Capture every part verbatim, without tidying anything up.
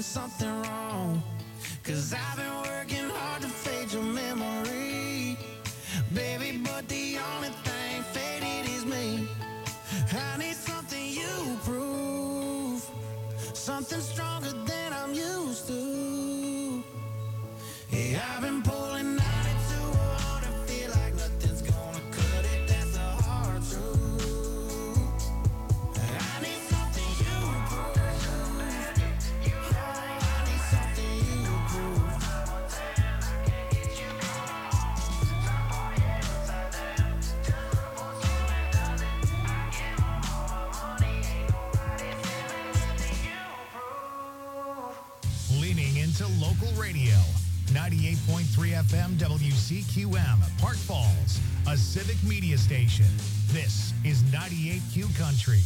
something wrong. Cause I've been working hard to fade your memory, baby, but the only thing faded is me. I need something you prove, something stronger than I'm used to. Yeah, I've been pulling ninety-two oh to feel like nothing's gonna cut it. That's the hard truth. I need something you prove. I need something you prove. Leaning into local radio. ninety-eight point three F M W C Q M, Park Falls, a civic media station. This is ninety-eight Q Country.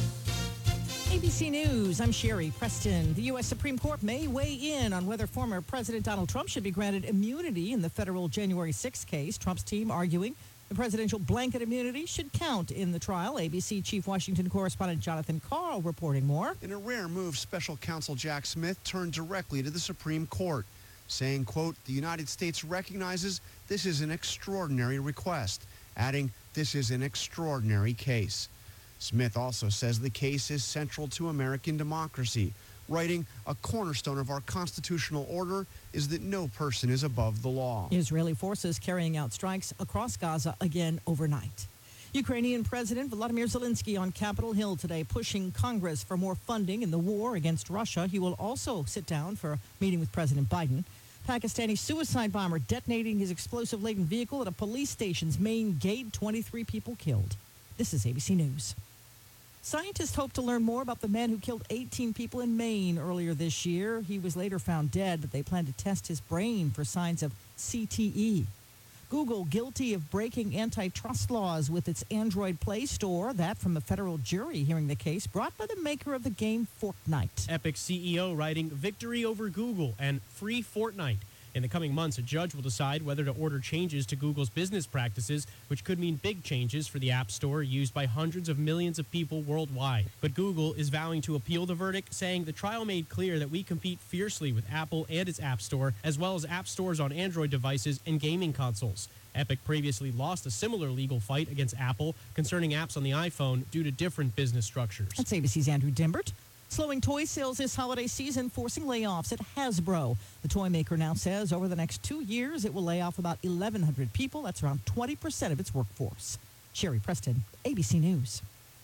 A B C News, I'm Sherry Preston. The U S Supreme Court may weigh in on whether former President Donald Trump should be granted immunity in the federal January sixth case. Trump's team arguing the presidential blanket immunity should count in the trial. A B C Chief Washington correspondent Jonathan Karl reporting more. In a rare move, special counsel Jack Smith turned directly to the Supreme Court, saying, quote, the United States recognizes this is an extraordinary request, adding, this is an extraordinary case. Smith also says the case is central to American democracy, writing, a cornerstone of our constitutional order is that no person is above the law. Israeli forces carrying out strikes across Gaza again overnight. Ukrainian President Volodymyr Zelensky on Capitol Hill today pushing Congress for more funding in the war against Russia. He will also sit down for a meeting with President Biden. Pakistani suicide bomber detonating his explosive-laden vehicle at a police station's main gate. twenty-three people killed. This is A B C News. Scientists hope to learn more about the man who killed eighteen people in Maine earlier this year. He was later found dead, but they plan to test his brain for signs of C T E. Google guilty of breaking antitrust laws with its Android Play Store. That from a federal jury hearing the case brought by the maker of the game Fortnite. Epic C E O writing victory over Google and free Fortnite. In the coming months, a judge will decide whether to order changes to Google's business practices, which could mean big changes for the App Store used by hundreds of millions of people worldwide. But Google is vowing to appeal the verdict, saying the trial made clear that we compete fiercely with Apple and its App Store, as well as app stores on Android devices and gaming consoles. Epic previously lost a similar legal fight against Apple concerning apps on the iPhone due to different business structures. That's A B C's Andrew Dimbert. Slowing toy sales this holiday season, forcing layoffs at Hasbro. The toy maker now says over the next two years, it will lay off about eleven hundred people. That's around twenty percent of its workforce. Sherry Preston, A B C News.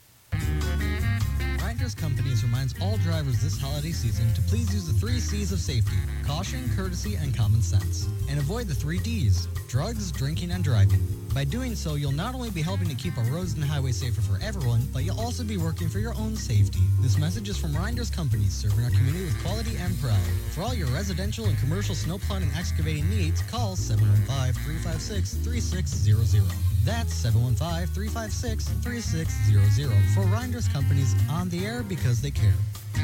Reinders Companies reminds all drivers this holiday season to please use the three C's of safety: caution, courtesy, and common sense. And avoid the three D's: drugs, drinking, and driving. By doing so, you'll not only be helping to keep our roads and highways safer for everyone, but you'll also be working for your own safety. This message is from Reinders Companies, serving our community with quality and pride. For all your residential and commercial snowplowing and excavating needs, call seven one five, three five six, three six zero zero. That's seven one five, three five six, three six zero zero. For Reinders Companies, on the air because they care.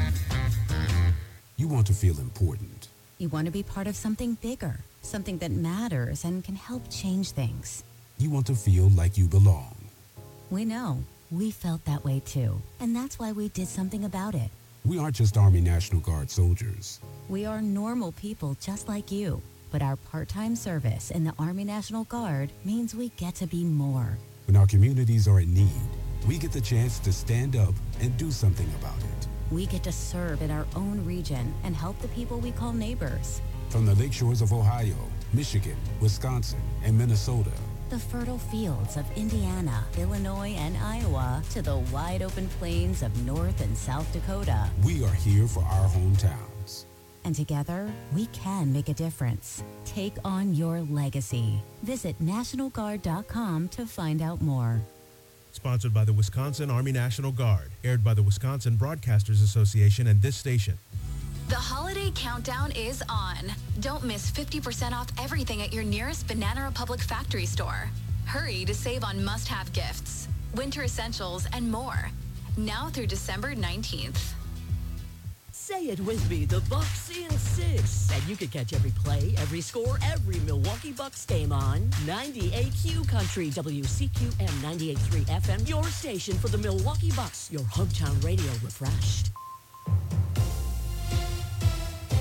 You want to feel important. You want to be part of something bigger, something that matters and can help change things. You want to feel like you belong. We know. We felt that way too. And that's why we did something about it. We aren't just Army National Guard soldiers. We are normal people just like you. But our part-time service in the Army National Guard means we get to be more. When our communities are in need, we get the chance to stand up and do something about it. We get to serve in our own region and help the people we call neighbors. From the lake shores of Ohio, Michigan, Wisconsin, and Minnesota. The fertile fields of Indiana, Illinois, and Iowa to the wide open plains of North and South Dakota. We are here for our hometowns. And together, we can make a difference. Take on your legacy. Visit National Guard dot com to find out more. Sponsored by the Wisconsin Army National Guard. Aired by the Wisconsin Broadcasters Association and this station. The holiday countdown is on. Don't miss fifty percent off everything at your nearest Banana Republic factory store. Hurry to save on must-have gifts, winter essentials, and more. Now through December nineteenth. Say it with me, the Bucks in six. And you can catch every play, every score, every Milwaukee Bucks game on ninety-eight Q Country, W C Q M ninety-eight point three F M, your station for the Milwaukee Bucks, your hometown radio refreshed.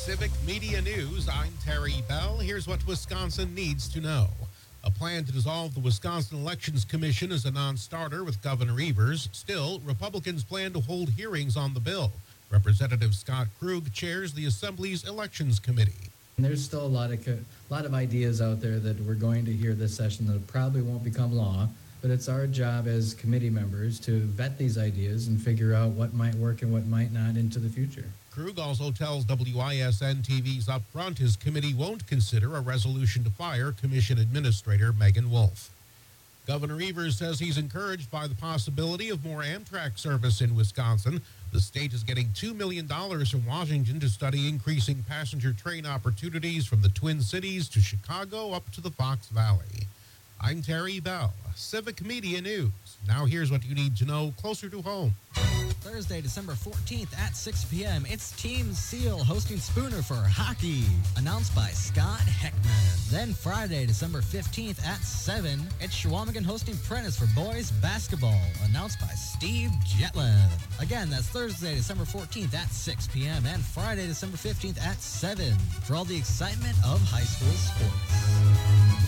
Civic Media News, I'm Terry Bell. Here's what Wisconsin needs to know. A plan to dissolve the Wisconsin Elections Commission is a non-starter with Governor Evers. Still, Republicans plan to hold hearings on the bill. Representative Scott Krug chairs the Assembly's Elections Committee. There's still a lot of a lot of ideas out there that we're going to hear this session that probably won't become law, but it's our job as committee members to vet these ideas and figure out what might work and what might not into the future. Krug also tells W I S N T V's Upfront his committee won't consider a resolution to fire Commission Administrator Megan Wolf. Governor Evers says he's encouraged by the possibility of more Amtrak service in Wisconsin. The state is getting two million dollars from Washington to study increasing passenger train opportunities from the Twin Cities to Chicago up to the Fox Valley. I'm Terry Bell, Civic Media News. Now here's what you need to know closer to home. Thursday, December fourteenth at six p.m., it's Team Seal hosting Spooner for hockey, announced by Scott Heckman. Then Friday, December fifteenth at seven, it's Shawamigan hosting Prentice for boys basketball, announced by Steve Jetlin. Again, that's Thursday, December fourteenth at six p.m. and Friday, December fifteenth at seven for all the excitement of high school sports.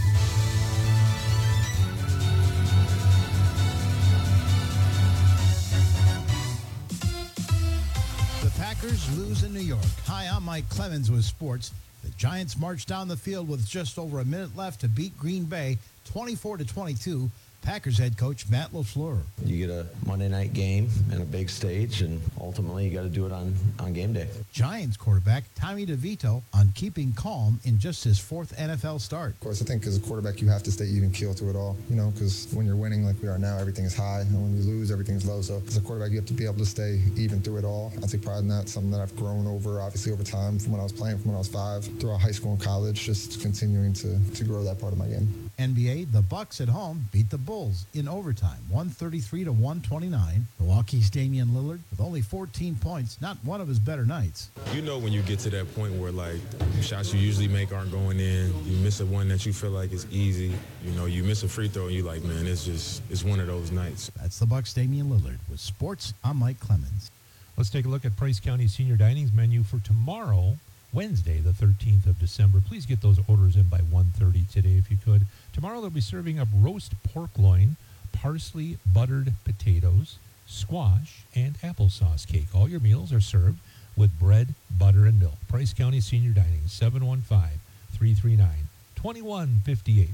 Packers lose in New York. Hi, I'm Mike Clemens with sports. The Giants marched down the field with just over a minute left to beat Green Bay twenty-four to twenty-two. Packers head coach Matt LaFleur. You get a Monday night game and a big stage, and ultimately you got to do it on, on game day. Giants quarterback Tommy DeVito on keeping calm in just his fourth N F L start. Of course, I think as a quarterback you have to stay even keel through it all, you know, because when you're winning like we are now, everything is high, and when you lose, everything's low. So as a quarterback, you have to be able to stay even through it all. I take pride in that, something that I've grown over, obviously, over time, from when I was playing, from when I was five, throughout high school and college, just continuing to, to grow that part of my game. N B A, the Bucks at home beat the Bulls in overtime, one thirty-three to one twenty-nine. Milwaukee's Damian Lillard with only fourteen points, not one of his better nights. You know when you get to that point where, like, shots you usually make aren't going in, you miss a one that you feel like is easy, you know, you miss a free throw and you're like, man, it's just, it's one of those nights. That's the Bucks' Damian Lillard. With sports, I'm Mike Clemens. Let's take a look at Price County Senior Dining's menu for tomorrow, Wednesday, the thirteenth of December. Please get those orders in by one thirty today if you could. Tomorrow they'll be serving up roast pork loin, parsley buttered potatoes, squash, and applesauce cake. All your meals are served with bread, butter, and milk. Price County Senior Dining, seven one five, three three nine, two one five eight.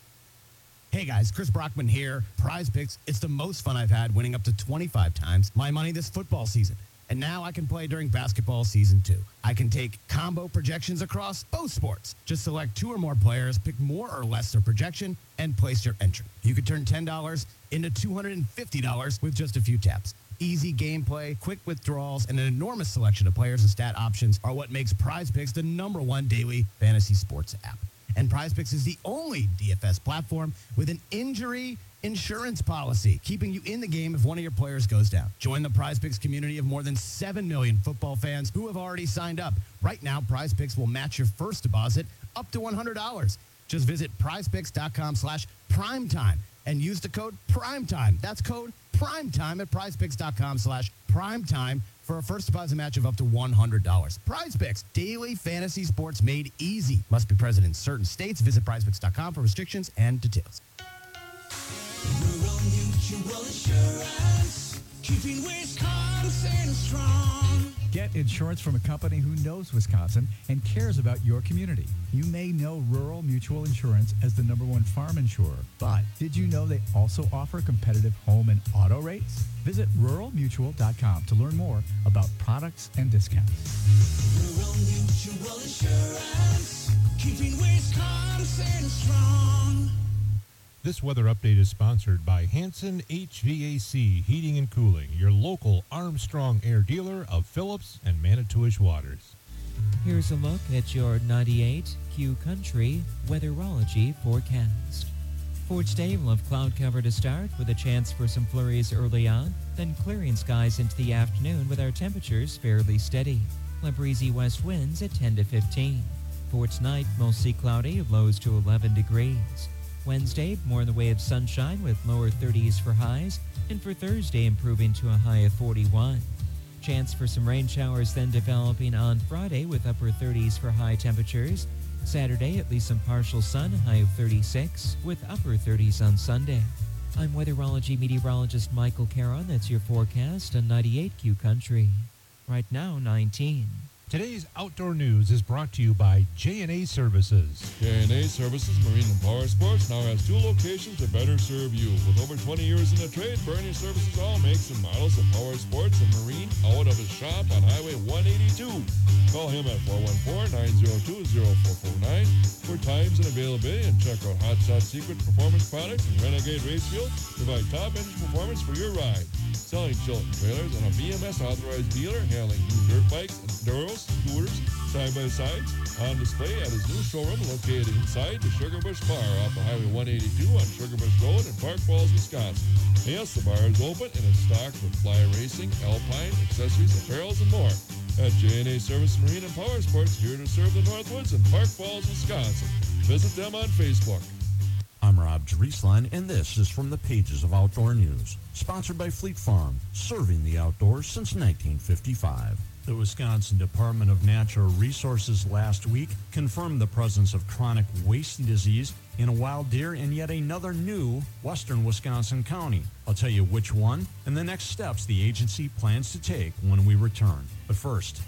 Hey guys, Chris Brockman here. Prize Picks, it's the most fun I've had, winning up to twenty-five times my money this football season. And now I can play during basketball season two. I can take combo projections across both sports. Just select two or more players, pick more or less their projection, and place your entry. You could turn ten dollars into two hundred fifty dollars with just a few taps. Easy gameplay, quick withdrawals, and an enormous selection of players and stat options are what makes Prize Picks the number one daily fantasy sports app. And Prize Picks is the only D F S platform with an injury insurance policy, keeping you in the game if one of your players goes down. Join the Prize Picks community of more than seven million football fans who have already signed up. Right now, Prize Picks will match your first deposit up to one hundred dollars. Just visit prizepicks.com slash primetime and use the code primetime. That's code primetime at prizepicks.com slash primetime for a first deposit match of up to one hundred dollars. Prize Picks, daily fantasy sports made easy. Must be present in certain states. Visit prizepicks dot com for restrictions and details. Rural Mutual Insurance, keeping Wisconsin strong. Get insurance from a company who knows Wisconsin and cares about your community. You may know Rural Mutual Insurance as the number one farm insurer, but did you know they also offer competitive home and auto rates? Visit rural mutual dot com to learn more about products and discounts. Rural Mutual Insurance, keeping Wisconsin strong. This weather update is sponsored by Hanson H V A C Heating and Cooling, your local Armstrong Air dealer of Phillips and Manitowish waters. Here's a look at your ninety-eight Q Country weatherology forecast. For today, we'll have cloud cover to start with a chance for some flurries early on, then clearing skies into the afternoon with our temperatures fairly steady. A breezy west winds at ten to fifteen. For tonight, mostly cloudy, lows to eleven degrees. Wednesday, more in the way of sunshine with lower thirties for highs, and for Thursday, improving to a high of forty-one. Chance for some rain showers then developing on Friday with upper thirties for high temperatures. Saturday, at least some partial sun, high of thirty-six, with upper thirties on Sunday. I'm weatherology meteorologist Michael Caron. That's your forecast on ninety-eight Q Country. Right now, nineteen. Today's outdoor news is brought to you by J and A Services. J and A Services Marine and Power Sports now has two locations to better serve you. With over twenty years in the trade, Bernie Services all makes and models of power sports and marine out of his shop on Highway one eighty-two. Call him at four one four, nine zero two, zero four four nine for times and availability, and check out Hot Shot Secret Performance Products and Renegade Racefield. Provide top engine performance for your ride. Selling Chilton trailers and a B M S authorized dealer, handling new dirt bikes, enduros, scooters, side-by-sides, on display at his new showroom located inside the Sugar Bush Bar off of Highway one eighty-two on Sugar Bush Road in Park Falls, Wisconsin. Yes, the bar is open and is stocked with fly racing, alpine, accessories, apparels, and more. At J and A Service Marine and Power Sports, here to serve the Northwoods in Park Falls, Wisconsin. Visit them on Facebook. I'm Rob Drieslein, and this is from the pages of Outdoor News. Sponsored by Fleet Farm, serving the outdoors since nineteen fifty-five. The Wisconsin Department of Natural Resources last week confirmed the presence of chronic wasting disease in a wild deer in yet another new western Wisconsin county. I'll tell you which one and the next steps the agency plans to take when we return. But first,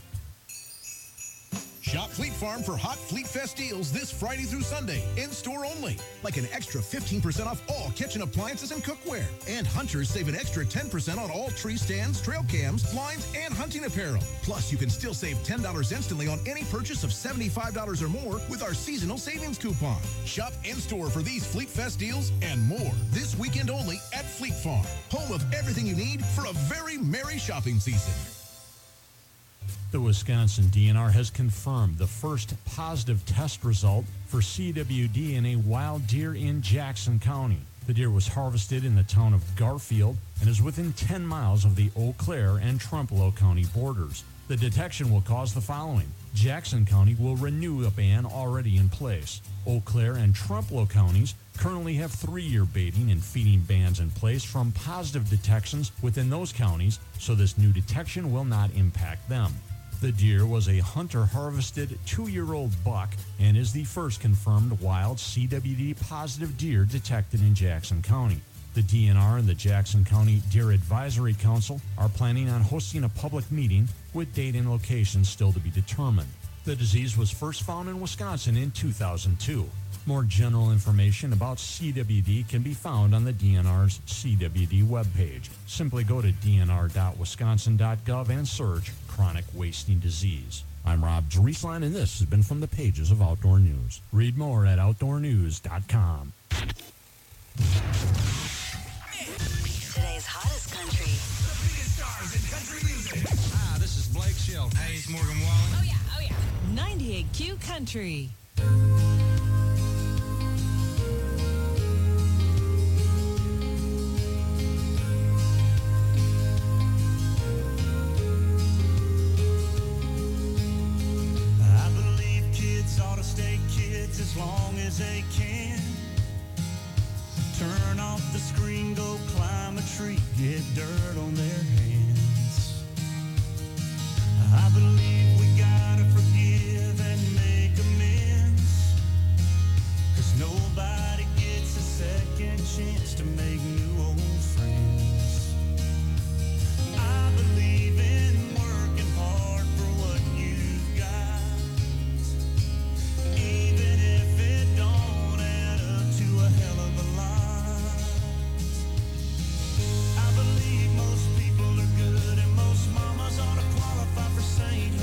shop Fleet Farm for hot Fleet Fest deals this Friday through Sunday, in-store only. Like an extra fifteen percent off all kitchen appliances and cookware. And hunters save an extra ten percent on all tree stands, trail cams, blinds, and hunting apparel. Plus, you can still save ten dollars instantly on any purchase of seventy-five dollars or more with our seasonal savings coupon. Shop in-store for these Fleet Fest deals and more this weekend only at Fleet Farm. Home of everything you need for a very merry shopping season. the Wisconsin D N R has confirmed the first positive test result for C W D in a wild deer in Jackson County. The deer was harvested in the town of Garfield and is within ten miles of the Eau Claire and Trempealeau County borders. The detection will cause the following. Jackson County will renew a ban already in place. Eau Claire and Trempealeau counties currently have three-year baiting and feeding bans in place from positive detections within those counties, so this new detection will not impact them. The deer was a hunter-harvested two-year-old buck and is the first confirmed wild C W D positive deer detected in Jackson County. The D N R and the Jackson County Deer Advisory Council are planning on hosting a public meeting with date and location still to be determined. The disease was first found in Wisconsin in two thousand two. More general information about C W D can be found on the D N R's C W D webpage. Simply go to d n r dot wisconsin dot gov and search chronic wasting disease. I'm Rob Drieslein, and this has been from the pages of Outdoor News. Read more at outdoor news dot com. Today's hottest country. The biggest stars in country music. Ah, this is Blake Shelton. Hey, it's Morgan Wallen. Oh, yeah, oh, yeah. ninety-eight Q Country. I believe kids ought to stay kids as long as they can. Turn off the screen, go climb a tree, get dirt on their hands. I believe we gotta forgive and make amends, 'cause nobody gets a second chance to make new old friends. I believe in working hard for what you've got, even if it don't add up to a hell of a lot. I believe most people are good and most mamas ought to qualify for sainthood.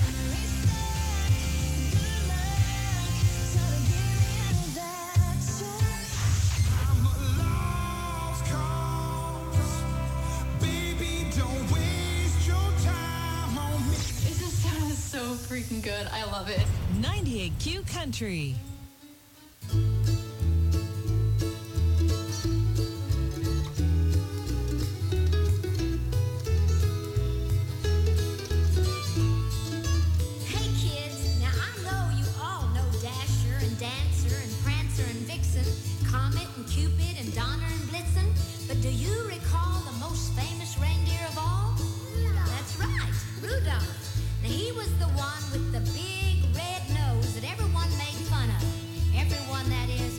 So freaking good. I love it. ninety-eight Q Country. Hey kids, now I know you all know Dasher and Dancer and Prancer and Vixen, Comet and Cupid and Donner and Blitzen, but do you recall the most famous reindeer of all? That's right, Rudolph. Now, he was the one with the big red nose that everyone made fun of. Everyone, that is,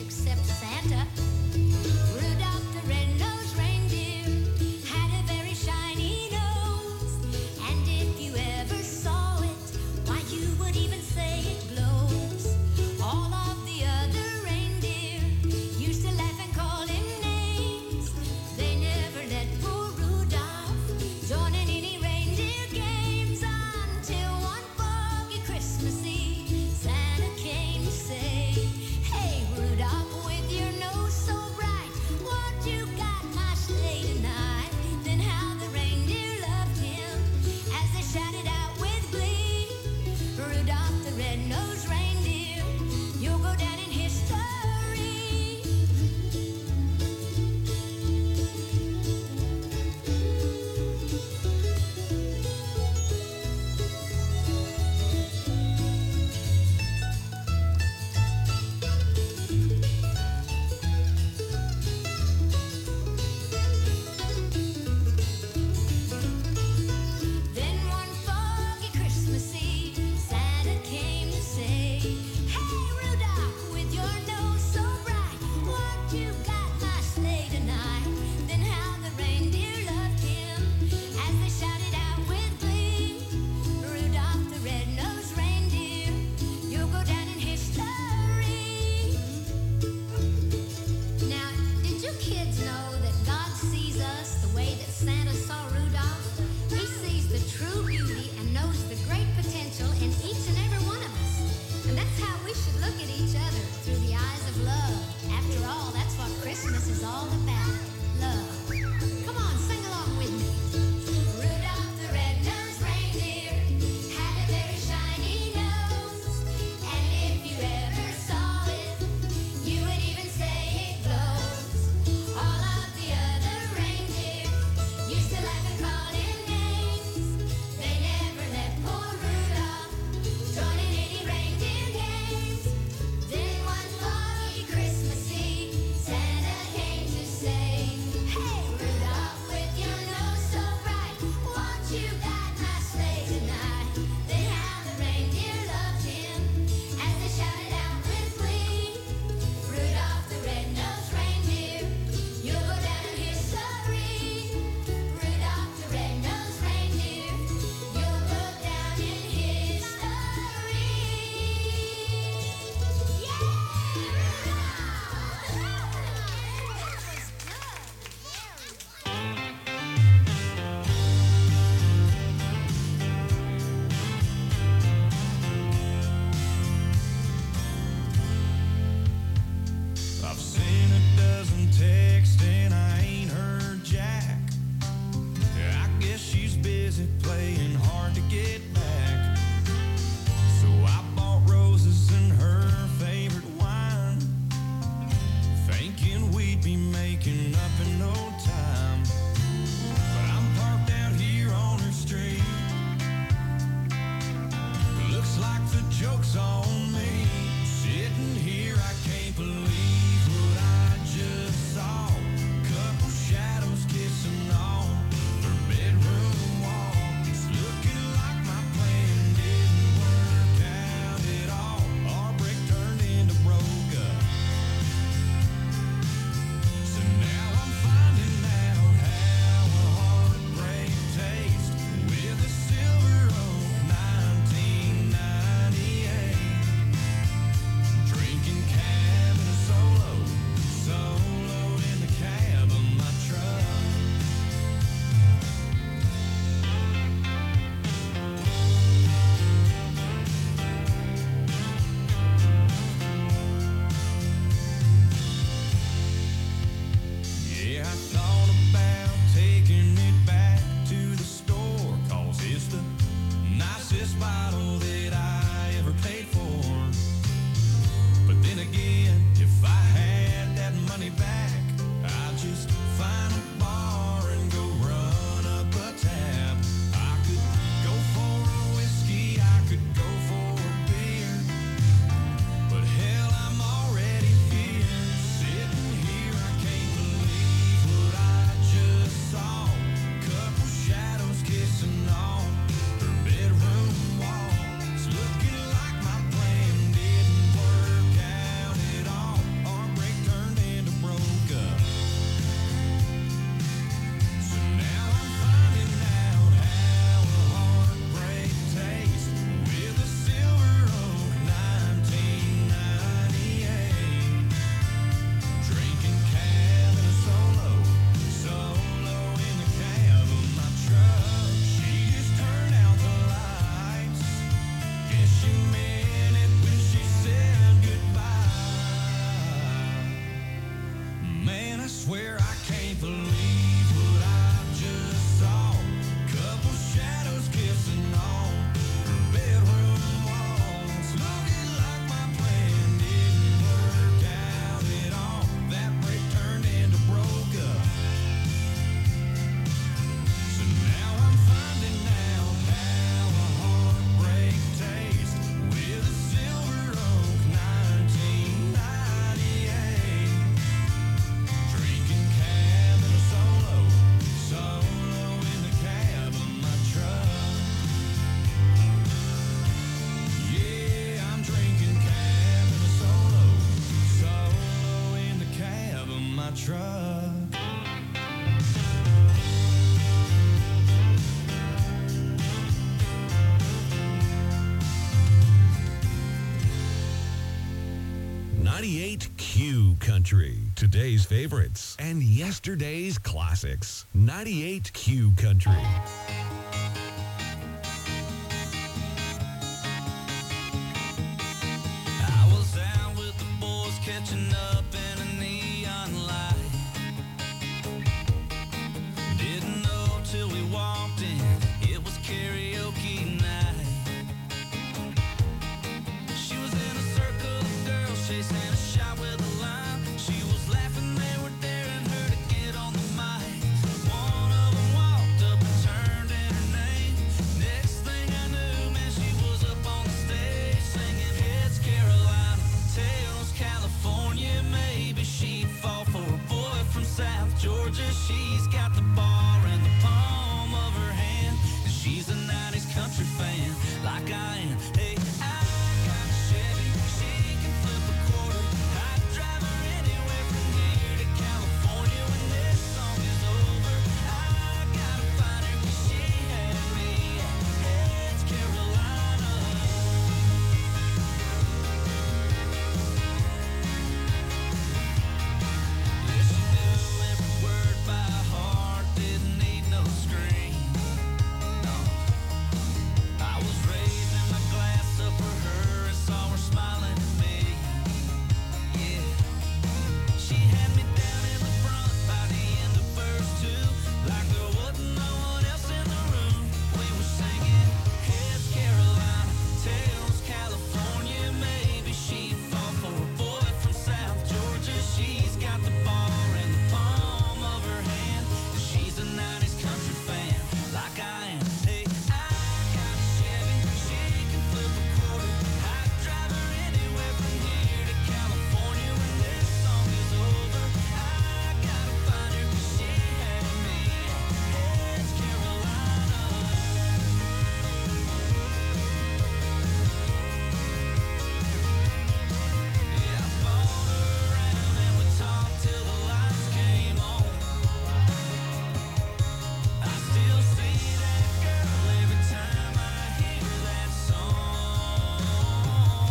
ninety-eight Q Country. Today's favorites and yesterday's classics. ninety-eight Q Country. I was out with the boys catching up in a neon light. Didn't know till we walked in, it was karaoke night. She was in a circle of girls chasing a shot with a line. She was laughing, they were daring her to get on the mic. One of them walked up and turned in her name. Next thing I knew, man, she was up on the stage singing Heads Carolina, Tails California. Maybe she'd fall for a boy from South Georgia. She's got the bar in the palm of her hand, and she's a nineties country fan like I am. Hey, I got a Chevy, she can flip a quarter. I'd drive her anywhere from here to California when this song is over. I gotta find her 'cause she had me at Heads Carolina. Yeah, she knew every word by heart, didn't need no screen. No. I was raising my glass up for her and saw her smiling at me. Yeah. She had me down in the front by the end of verse two, like there wasn't no one else in the room. We were singing Heads Carolina, Tails California. Maybe she'd fall for a boy from South Georgia. She's got the bar in the palm of her hand, and she's a nineties country fan like I am. Hey, I got a Chevy, she can flip a quarter. I'd drive her anywhere from here to California when this song is over. I gotta find her 'cause she had me at Heads Carolina. Yeah, I followed her around and we talked till the lights came on. I still see that girl every time I hear that song.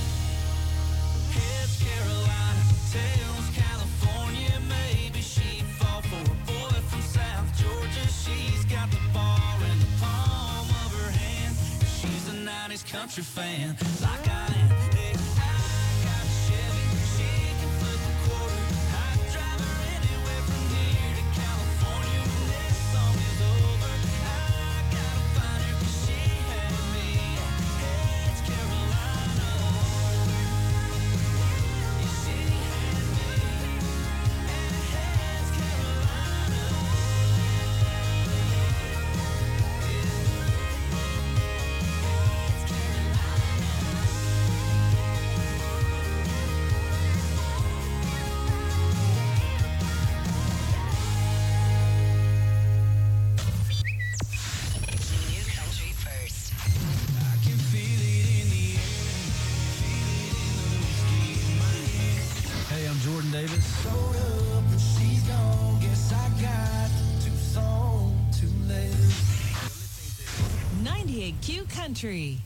Heads Carolina, Tails California. Maybe she'd fall for a boy from South Georgia. She's got the bar in the palm of her hand, and she's a nineties country fan like I am. Hey, I got a Chevy, she can flip a quarter. I'd drive her anywhere from here to California when this song is over. I gotta find her 'cause she had me at Heads Carolina. Yeah, she had me at Heads Carolina. New country first. I can feel it in the air, feel it in the whiskey in my hand. Hey, I'm Jordan Davis. Showed up and she's gone. Guess I got too soon, too late. ninety-eight Q Country.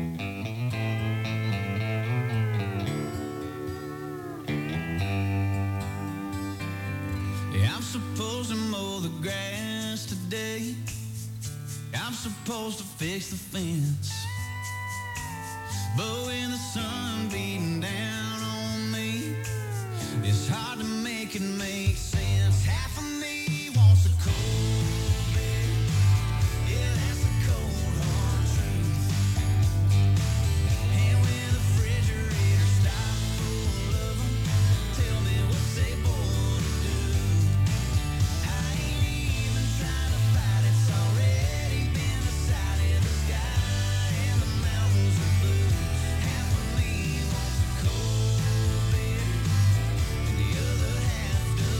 Yeah, I'm supposed to mow the grass today. I'm supposed to fix the fence. But when the sun beating down on me, it's hard to make it make sense. Half of me wants a cold beer. Yeah, that's a cold hard truth. And when the refrigerator stops full of them, tell me what's they born to do. I ain't even trying to fight, it's already been decided. The sky and the mountains are blue. Half of me wants a cold beer, and the other half does.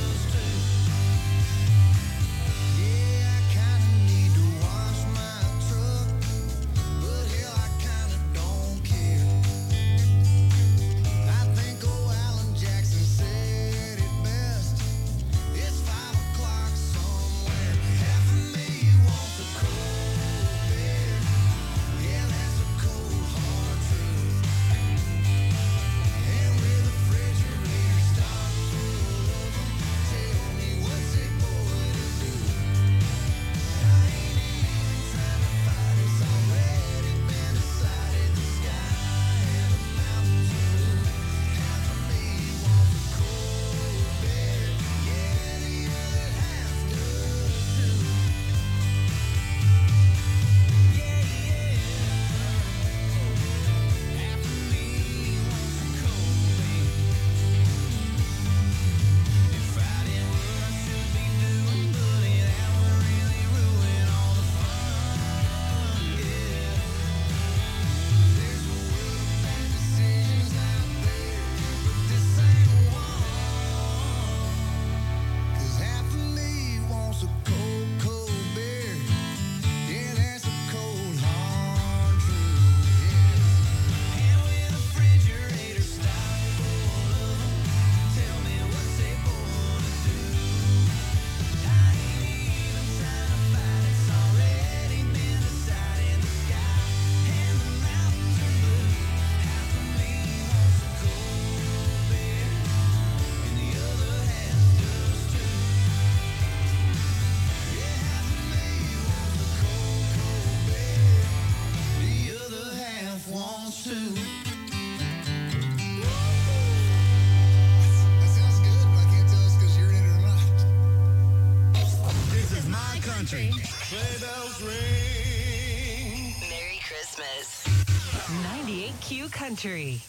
Christmas. ninety-eight Q Country.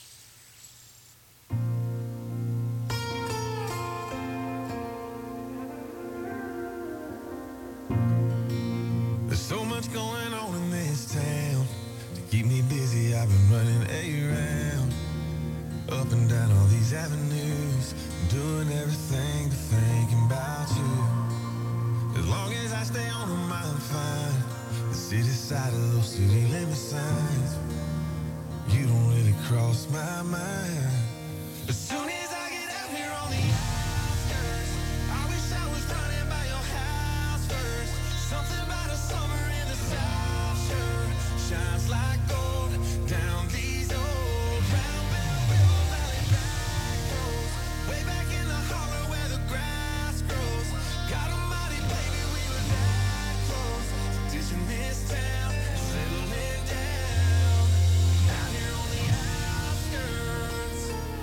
There's so much going on in this town. To keep me busy, I've been running around, up and down all these avenues, doing everything but thinking about you. As long as I stay on my mind fine, the city side of those city limit signs, you don't really cross my mind. As soon as I get out here on the outskirts, I wish I was running by your house first. Something about a summer in the South Shore shines like gold down these old round Bell River Valley back roads. Way back in the holler where the grass grows. God almighty, baby, we were that close. Ditching this town, settling down out here on the outskirts.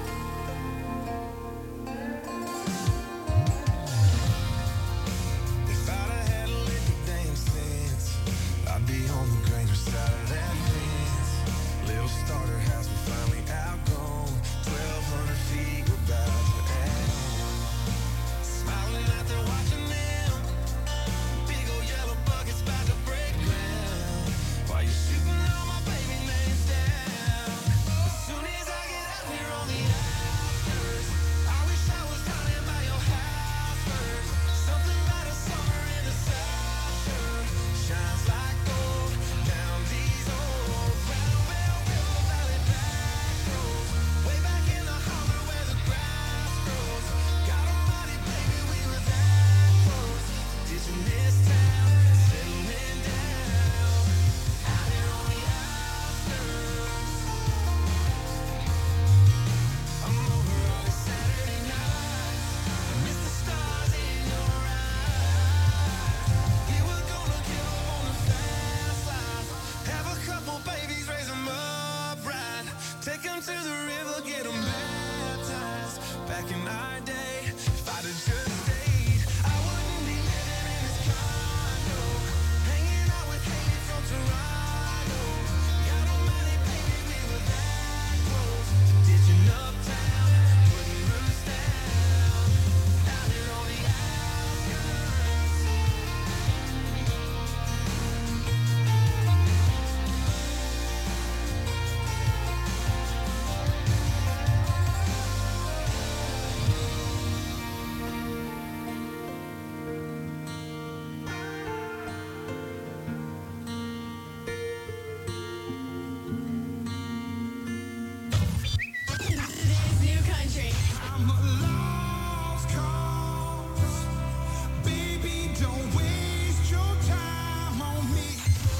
If I'd have had a lick of damn sense, I'd be on the Granger side of that fence. Little starter house, we finally outgrown. Twelve hundred feet, we're about to add on. Smiling out there watching them. Big old yellow buckets about to break ground. While you're shooting all my baby names down. As soon as I get out here on the outskirts, I wish I was running by your house first. Something about a summer in the South Shore shines like gold down these old round Bell River Valley back roads. Way back in the holler where the grass grows. God almighty, baby, we were that close. Ditching this town, settling down out here on the outskirts. I'm over all these Saturday nights. I miss the stars in your eyes. We were gonna give up on the fast life. Have a couple babies, raise them up right. Take them to the river, get them baptized. Back in our day, if I'd have just stayed, I wouldn't be living in this condo, hanging out with Haley from Toronto. God almighty, baby, we were that close. Ditching uptown, putting roots down out here on the outskirts. Today's new country. I'm a lost cause. Baby, don't waste your time on me.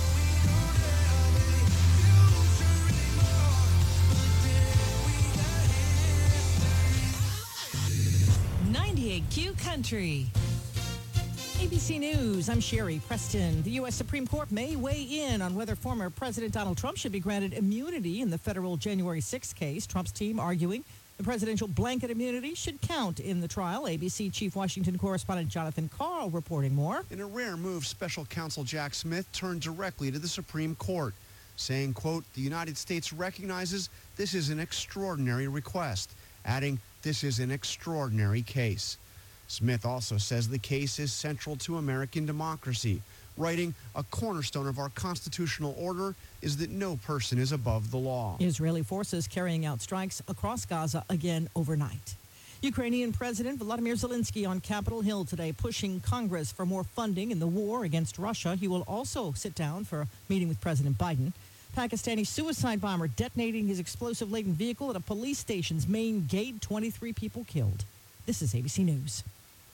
ninety-eight Q Country. A B C News, I'm Sherry Preston. The U S Supreme Court may weigh in on whether former President Donald Trump should be granted immunity in the federal January sixth case. Trump's team arguing the presidential blanket immunity should count in the trial. A B C Chief Washington correspondent Jonathan Carl reporting more. In a rare move, special counsel Jack Smith turned directly to the Supreme Court, saying, quote, the United States recognizes this is an extraordinary request, adding, this is an extraordinary case. Smith also says the case is central to American democracy, writing, a cornerstone of our constitutional order is that no person is above the law. Israeli forces carrying out strikes across Gaza again overnight. Ukrainian President Volodymyr Zelensky on Capitol Hill today pushing Congress for more funding in the war against Russia. He will also sit down for a meeting with President Biden. Pakistani suicide bomber detonating his explosive-laden vehicle at a police station's main gate. twenty-three people killed. This is A B C News.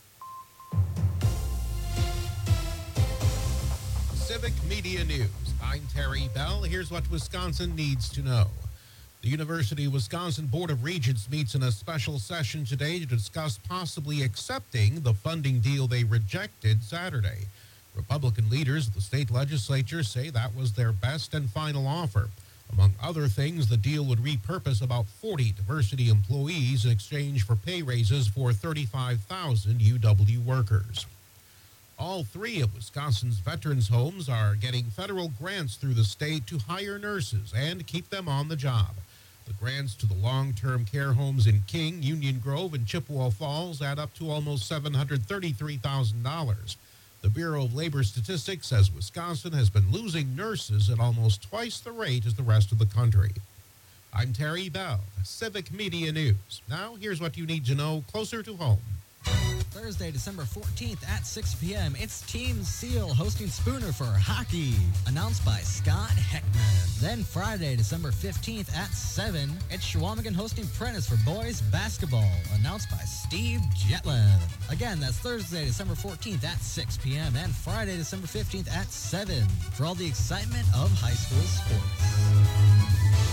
Civic Media News. I'm Terry Bell. Here's what Wisconsin needs to know. The University of Wisconsin Board of Regents meets in a special session today to discuss possibly accepting the funding deal they rejected Saturday. Republican leaders of the state legislature say that was their best and final offer. Among other things, the deal would repurpose about forty diversity employees in exchange for pay raises for thirty-five thousand U W workers. All three of Wisconsin's veterans' homes are getting federal grants through the state to hire nurses and keep them on the job. The grants to the long-term care homes in King, Union Grove, and Chippewa Falls add up to almost seven hundred thirty-three thousand dollars. The Bureau of Labor Statistics says Wisconsin has been losing nurses at almost twice the rate as the rest of the country. I'm Terry Bell, Civic Media News. Now, here's what you need to know closer to home. Thursday, December fourteenth at six p.m., it's Team Seal hosting Spooner for hockey, announced by Scott Heckman. Then Friday, December fifteenth at seven, it's Shawamigan hosting Prentice for boys basketball, announced by Steve Jetlin. Again, that's Thursday, December fourteenth at six p.m. and Friday, December fifteenth at seven for all the excitement of high school sports.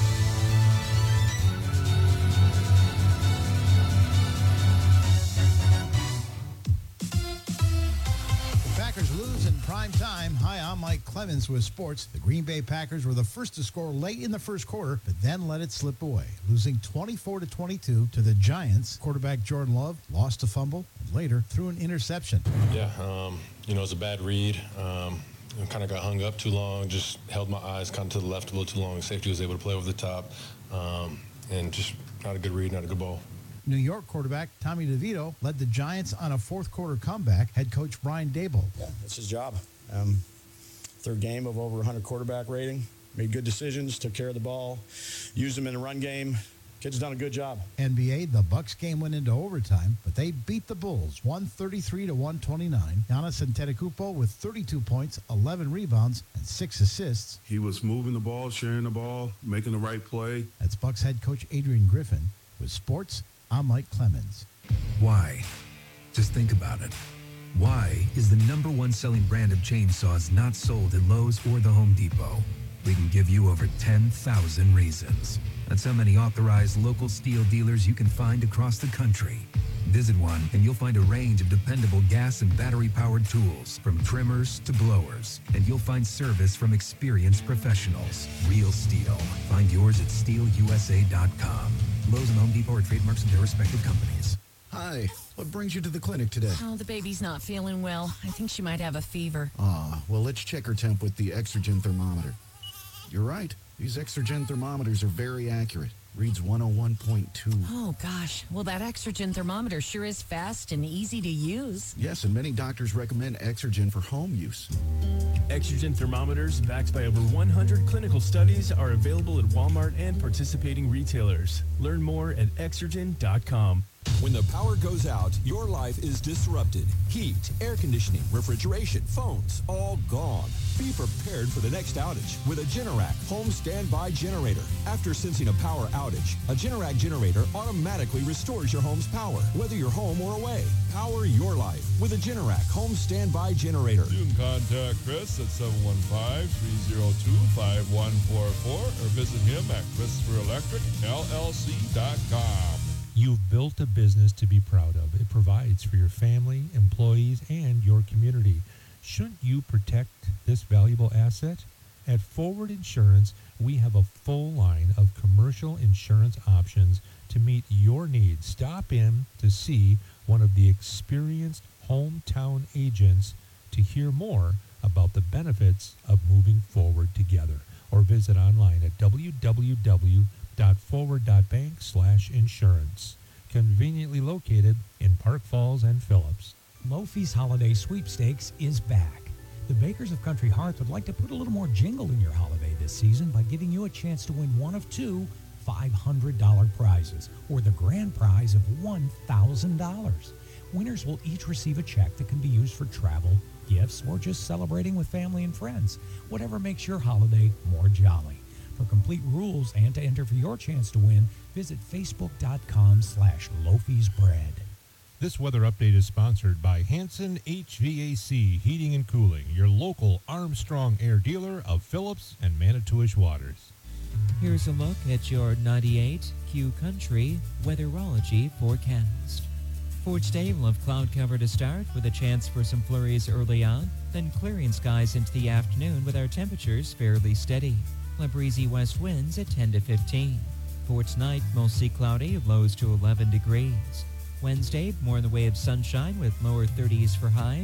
Packers lose in prime time. Hi, I'm Mike Clemens with sports. The Green Bay Packers were the first to score late in the first quarter, but then let it slip away, losing twenty-four to twenty-two to the Giants. Quarterback Jordan Love lost a fumble and later threw an interception. Yeah, um, you know, it was a bad read. Um, kind of got hung up too long, just held my eyes kind of to the left a little too long. Safety was able to play over the top, um, and just not a good read, not a good ball. New York quarterback Tommy DeVito led the Giants on a fourth quarter comeback. Head coach Brian Daboll. Yeah, that's his job. Um, third game of over one hundred quarterback rating. Made good decisions, took care of the ball, used them in the run game. Kid's done a good job. N B A, the Bucks game went into overtime, but they beat the Bulls one thirty-three to one twenty-nine. Giannis Antetokounmpo with thirty-two points, eleven rebounds, and six assists. He was moving the ball, sharing the ball, making the right play. That's Bucks head coach Adrian Griffin. With sports, I'm Mike Clemens. Why? Just think about it. Why is the number one selling brand of chainsaws not sold at Lowe's or the Home Depot? We can give you over ten thousand reasons. That's how many authorized local steel dealers you can find across the country. Visit one and you'll find a range of dependable gas and battery-powered tools, from trimmers to blowers. And you'll find service from experienced professionals. Real steel. Find yours at steel U S A dot com. Lowe's and Home Depot are trademarks of their respective companies. Hi, what brings you to the clinic today? Oh, the baby's not feeling well. I think she might have a fever. Ah, well, let's check her temp with the Exergen thermometer. You're right. These Exergen thermometers are very accurate. Reads one oh one point two. Oh, gosh. Well, that Exergen thermometer sure is fast and easy to use. Yes, and many doctors recommend Exergen for home use. Exergen thermometers, backed by over one hundred clinical studies, are available at Walmart and participating retailers. Learn more at exergen dot com. When the power goes out, your life is disrupted. Heat, air conditioning, refrigeration, phones, all gone. Be prepared for the next outage with a Generac home standby generator. After sensing a power outage, a Generac generator automatically restores your home's power, whether you're home or away. Power your life with a Generac home standby generator. You can contact Chris at seven one five, three oh two, five one four four or visit him at Christopher Electric L L C dot com. You've built a business to be proud of. It provides for your family, employees, and your community. Shouldn't you protect this valuable asset? At Forward Insurance, we have a full line of commercial insurance options to meet your needs. Stop in to see one of the experienced hometown agents to hear more about the benefits of moving forward together, or visit online at w w w dot forward dot bank slash insurance. Conveniently located in Park Falls and Phillips. Lofi's Holiday Sweepstakes is back. The Bakers of Country Hearth would like to put a little more jingle in your holiday this season by giving you a chance to win one of two five hundred dollars prizes, or the grand prize of one thousand dollars. Winners will each receive a check that can be used for travel, gifts, or just celebrating with family and friends. Whatever makes your holiday more jolly. For complete rules and to enter for your chance to win, visit facebook.com slash Lofi's Bread. This weather update is sponsored by Hanson H V A C Heating and Cooling, your local Armstrong Air dealer of Phillips and Manitowish waters. Here's a look at your ninety-eight Q Country weatherology forecast. For today, we'll have cloud cover to start with a chance for some flurries early on, then clearing skies into the afternoon with our temperatures fairly steady. A breezy west winds at ten to fifteen. For tonight, mostly cloudy, lows to eleven degrees. Wednesday, more in the way of sunshine with lower thirties for highs.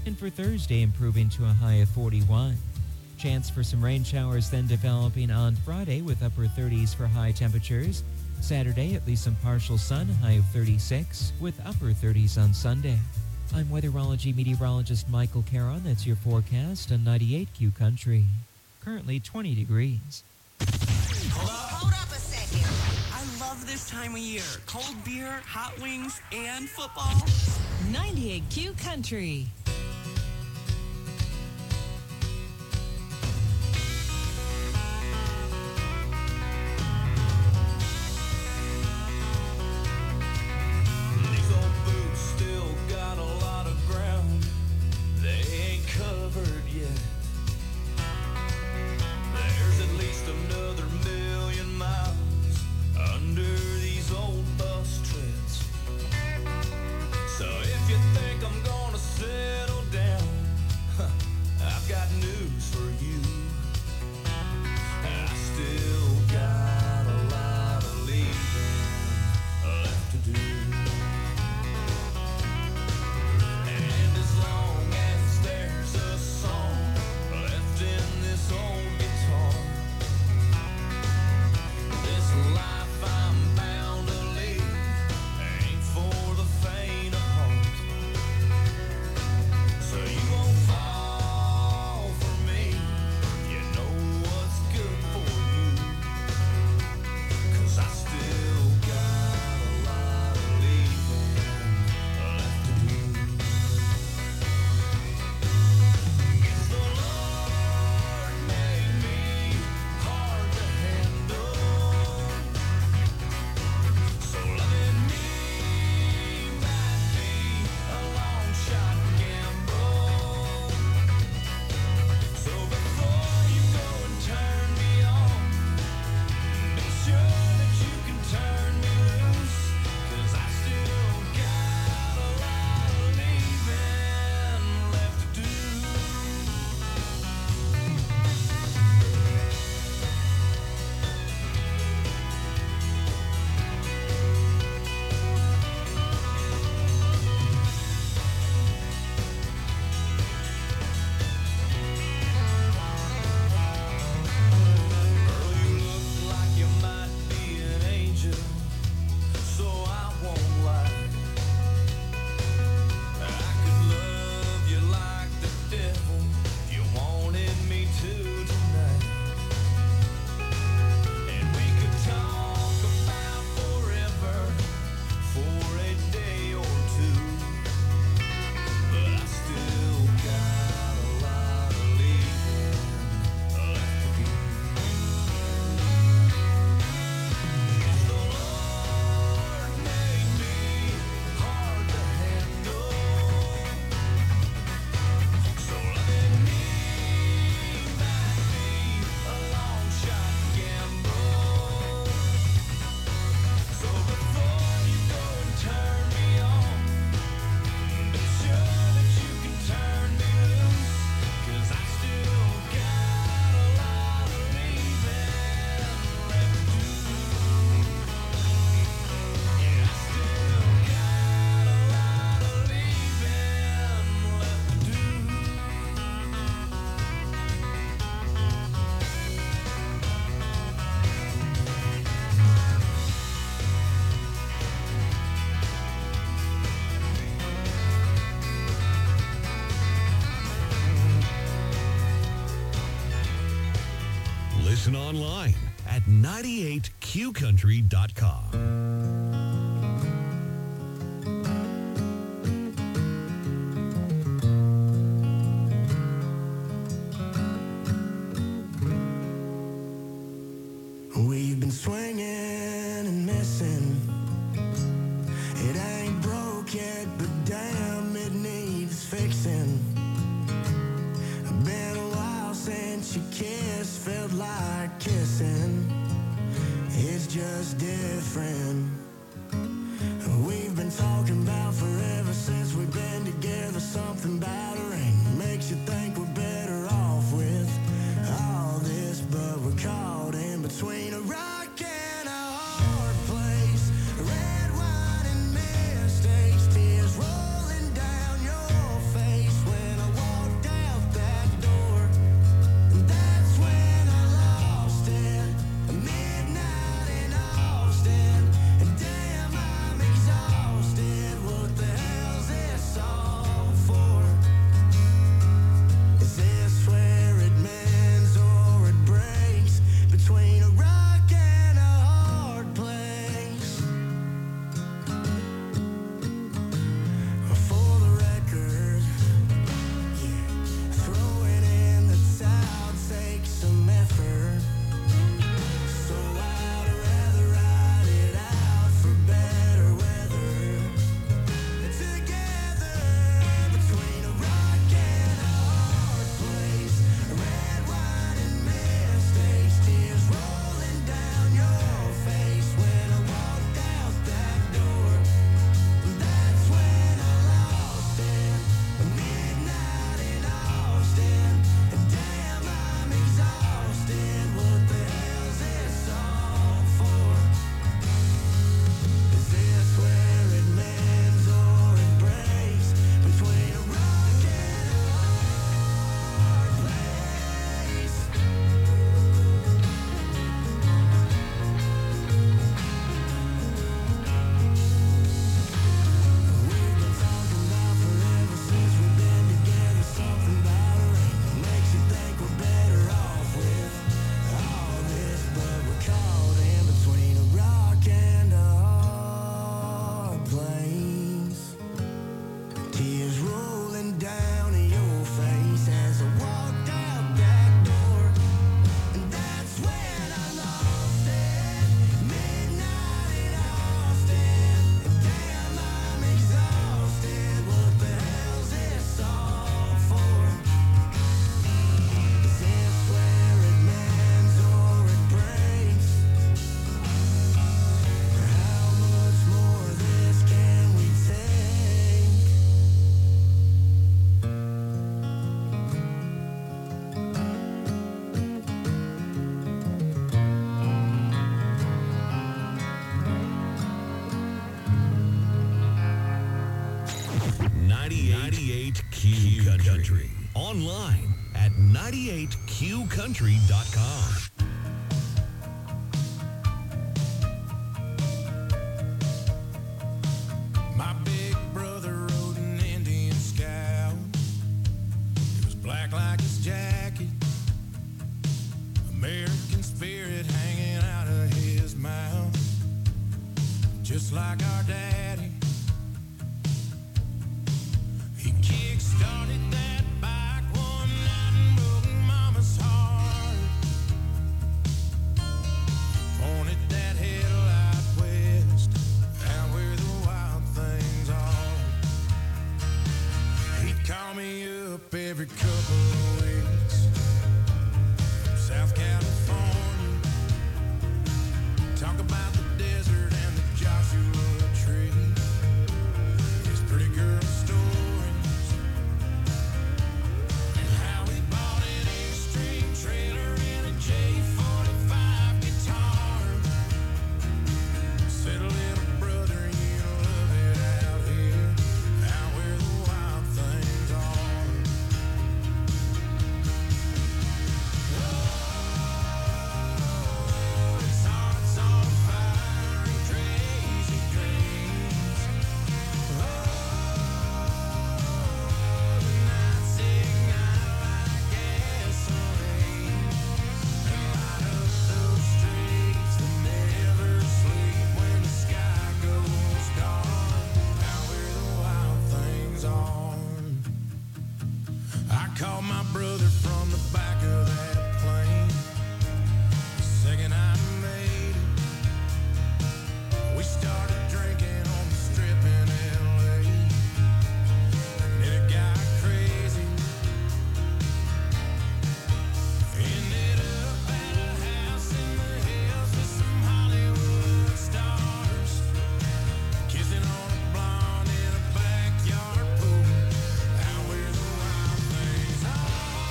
And for Thursday, improving to a high of forty-one. Chance for some rain showers then developing on Friday with upper thirties for high temperatures. Saturday, at least some partial sun, high of thirty-six, with upper thirties on Sunday. I'm weatherology meteorologist Michael Caron. That's your forecast on ninety-eight Q Country. Currently twenty degrees. Hold up. Hold up a second. I love this time of year. Cold beer, hot wings, and football. ninety-eight Q Country. These old boots still got a lot of ground they ain't covered yet. There's at least another million miles under these old bus treads. So if you think I'm gonna settle down, huh, I've got news for you. I still got a lot of leaving left to do. And as long as there's a song left in this old guitar, this life I'm bound to lead ain't for the faint of heart. So you won't fall for me, you know what's good for you. 'Cause I still got a lot of leaving left to do. Guess the Lord made me hard to handle, so loving me might be a long shot gamble. So before you go and turn me on, be sure that you can turn me loose. 'Cause I still got a lot of leaving left to do. Girl, you look like you might be an angel, so I won't lie. I could love you like the devil if you wanted me to tonight. And we could talk about forever for a day or two. But I still got a lot of leaving left to do. Guess the Lord made me hard to handle, so loving me might be a long shot gamble. So before you go and turn me on, be sure that you can turn me loose. 'Cause I still got a lot of leaving left to do. Yeah, I still got a lot of leaving left to do. Listen online at ninety-eight q country dot com. We've been swinging and missing. It ain't broke yet, but damn, it needs fixing. Been a while since you kissed, felt like kissing. It's just different. We've been talking about forever since we've been together. Something about a ring makes you think we're better off with all this, but we're caught in between a rock and a hard place. Red wine and mistakes, tears rolling down your face when ninety-eight Q Country. Online at ninety-eight Q country dot com. My big brother rode an Indian Scout. It was black like his jacket. American spirit hanging out of his mouth. Just like our daddy. He kick-started that bike one night and broke Mama's heart. Pointed that headlight west, out where the wild things are. He'd call me up every couple of weeks from South California. Talk about the desert and the Joshua tree. His pretty girl stories. And how he bought an Extreme trailer and a J forty-five guitar. Said, little brother, you love it out here, out where the wild things are. Oh, it's hearts on fire and crazy dreams. Oh, the nights ignite like gasoline and light up those streets that never sleep when the sky goes dark, out where the wild things are. I called my brother from the back of that plane the second I made it. We started drinking on the strip in L A, and then it got crazy. Ended up at a house in the hills with some Hollywood stars, kissing on a blonde in a backyard pool, out where the wild things are.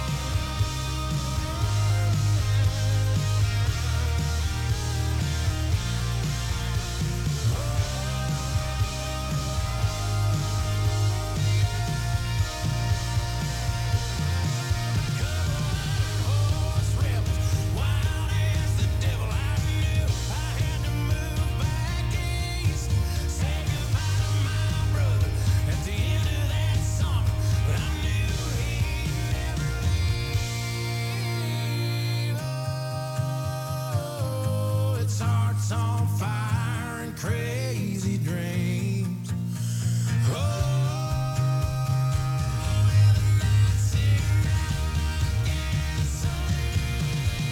Horse rebels, wild as the devil. I knew I had to move back east. Say goodbye to my brother at the end of that summer, but I knew he'd never leave. Oh, it's hearts on fire and crazy dreams. Oh, and the nights ignite like gasoline.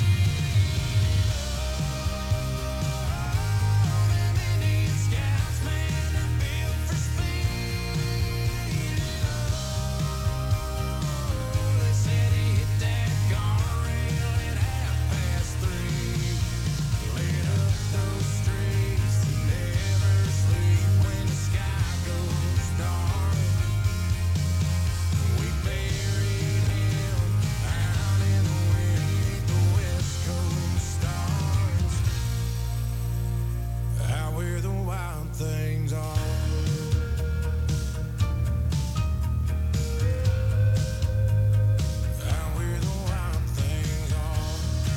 Oh, them Indian Scouts, man, they're built for speed. Oh, they said he hit that guardrail at half past three. Lit up those streets that never sleep when the sky goes dark. We buried him out in the wind beneath the West Coast stars, out where the wild things are. Out where the wild things are.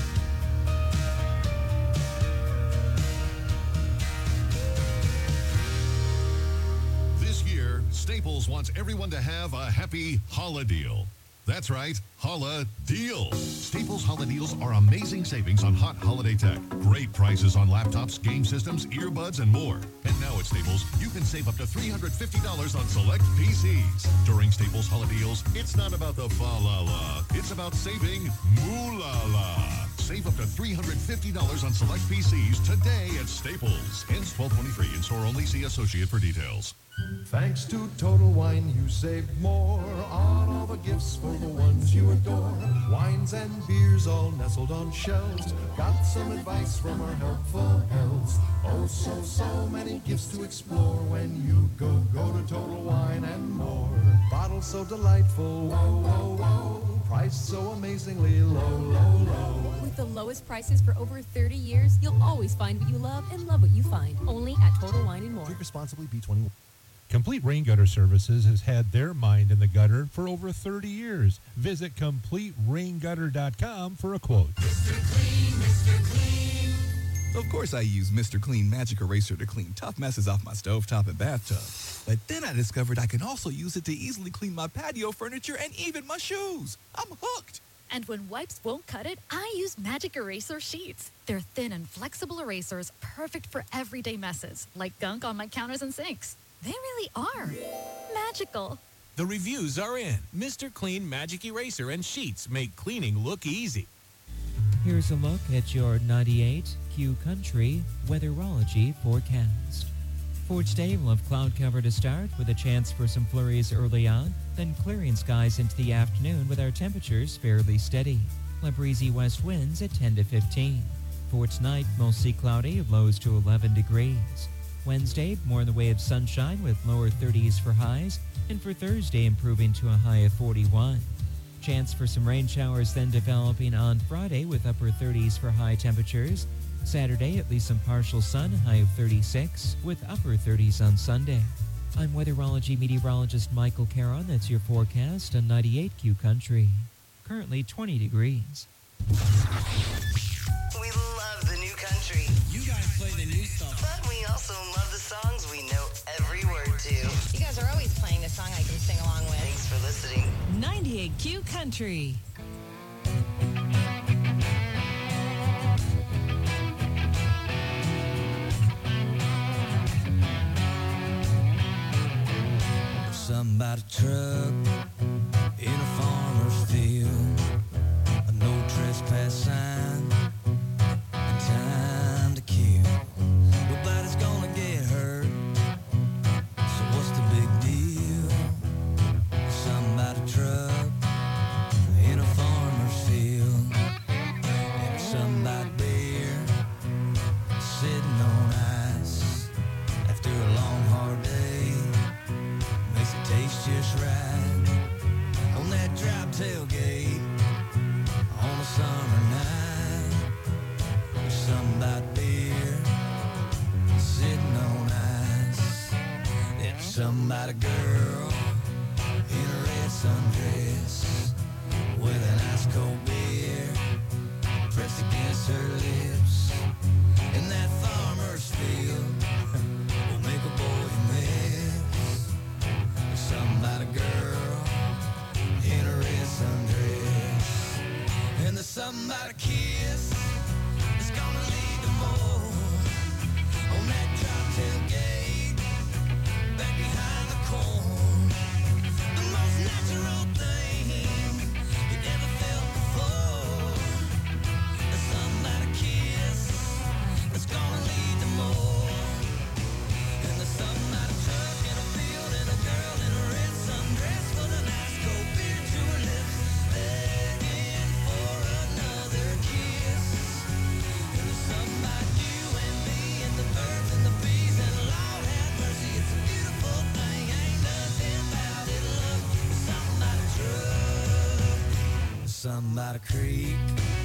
This year, Staples wants everyone to have a happy Holla Deal. That's right, Holla Deal. Staples Holla Deals are amazing savings on hot holiday tech. Great prices on laptops, game systems, earbuds, and more. And now at Staples, you can save up to three hundred fifty dollars on select P Cs. During Staples Holla Deals, it's not about the fa-la-la. It's about saving moo-la-la. Save up to three hundred fifty dollars on select P Cs today at Staples. Ends twelve twenty-three. In store only. See associate for details. Thanks to Total Wine, you saved more on all the gifts for the ones you adore. Wines and beers all nestled on shelves. Got some advice from our helpful elves. Oh, so, so many gifts to explore when you go, go to Total Wine and more. Bottles so delightful, whoa, whoa, whoa. Price so amazingly low, low, low. With the lowest prices for over thirty years, you'll always find what you love and love what you find. Only at Total Wine and More. Drink responsibly, B twenty-one. Complete Rain Gutter Services has had their mind in the gutter for over thirty years. Visit complete rain gutter dot com for a quote. Mister Clean, Mister Clean. Of course I use Mister Clean Magic Eraser to clean tough messes off my stovetop and bathtub. But then I discovered I can also use it to easily clean my patio furniture and even my shoes. I'm hooked. And when wipes won't cut it, I use Magic Eraser Sheets. They're thin and flexible erasers, perfect for everyday messes, like gunk on my counters and sinks. They really are magical. The reviews are in. Mister Clean Magic Eraser and Sheets make cleaning look easy. Here's a look at your ninety-eight Q Country weatherology forecast. For today, we'll have cloud cover to start with a chance for some flurries early on, then clearing skies into the afternoon with our temperatures fairly steady. A breezy west winds at ten to fifteen. For tonight, mostly cloudy, lows to eleven degrees. Wednesday, more in the way of sunshine with lower thirties for highs, and for Thursday, improving to a high of forty-one. Chance for some rain showers then developing on Friday with upper thirties for high temperatures. Saturday, at least some partial sun, high of thirty-six, with upper thirties on Sunday. I'm weatherology meteorologist Michael Caron. That's your forecast on ninety-eight Q Country. Currently twenty degrees. We love the new country. You guys play the new stuff. But we also love the songs we know every word to. You guys are always playing a song I can sing along with. Thanks for listening. ninety-eight Q Country. Somebody truck in a farmer's field, a no trespass sign, and time to kill. Nobody's gonna get hurt, so what's the big deal? Somebody truck in a farmer's field, and somebody beer sitting on ice after a long hard day. Makes it taste just right on that drop tailgate on a summer night. There's something about beer sitting on ice. There's something about a girl in a red sundress with an ice cold beer pressed against her lips. In that farmer's field will make a boy miss. There's something about a girl in a red sundress, and there's something about a kiss that's gonna lead to more on that drop tailgate back behind the corn. The most natural thing you ever felt before. There's something about a kiss that's gonna lead to more, and there's something about a truck in a field and a girl in a red sundress with an ice cold beer to her lips, begging for another kiss. And there's something about you and me and the birds and the bees, and Lord have mercy, it's a beautiful thing. Ain't nothing about it, love. There's something about a truck, there's something about a creek